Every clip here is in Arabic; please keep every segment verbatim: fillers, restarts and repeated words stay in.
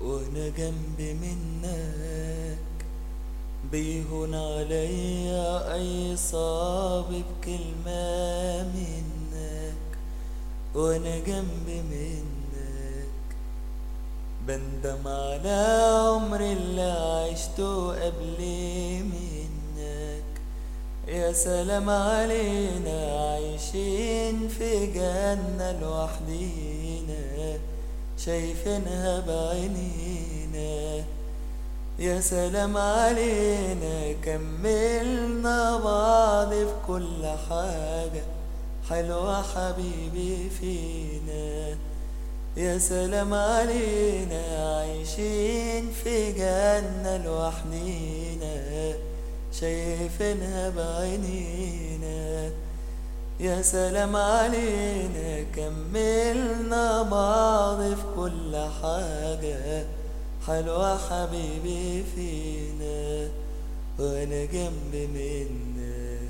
وانا جنبي منك بيهون عليا اي صعب بكلمة منك. وانا جنبي منك بندم على عمري اللي عشته قبل منك. يا سلام علينا عايشين في جنة لوحدينا شايفينها بعينينا. يا سلام علينا كملنا بعض في كل حاجة حلوة حبيبي فينا. يا سلام علينا عايشين في جنة لوحدينا شايفينها بعينينا. يا سلام علينا كملنا بعض في كل حاجة حلوة حبيبي فينا. وانا جنبي منك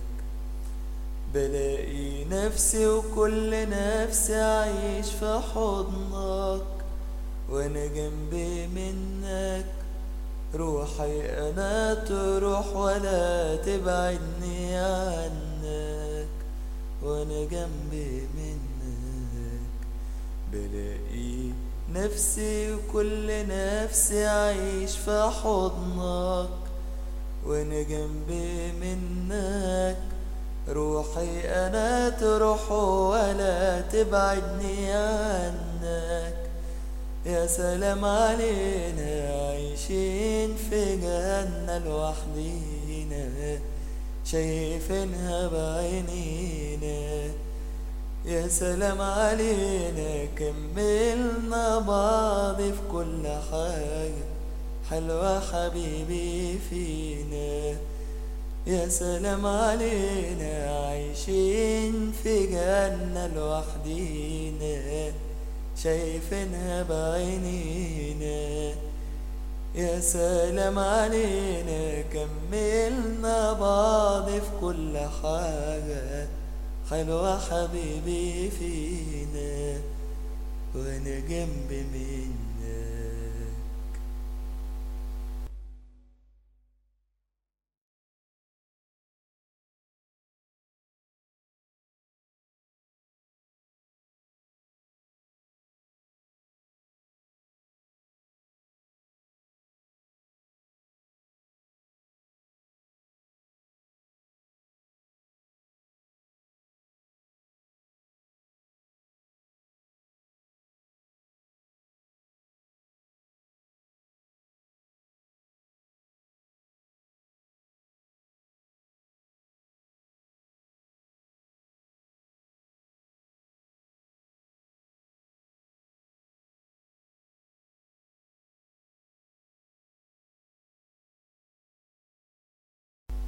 بلاقي نفسي وكل نفسي عايش في حضنك. وانا جنبي منك روحي انا تروح ولا تبعدني عنك. وانا جنبي منك بلاقي نفسي وكل نفسي عايش في حضنك. وانا جنبي منك روحي انا تروح ولا تبعدني عنك. يا سلام علينا عايشين في جنة لوحدينا شايفينها بعينينا. يا سلام علينا كملنا بعض في كل حاجة حلوة حبيبي فينا. يا سلام علينا عايشين في جنة لوحدينا شايفينها بعينينا. يا سلام علينا كملنا بعض في كل حاجة حلوة حبيبي فينا. وانا جنبي منك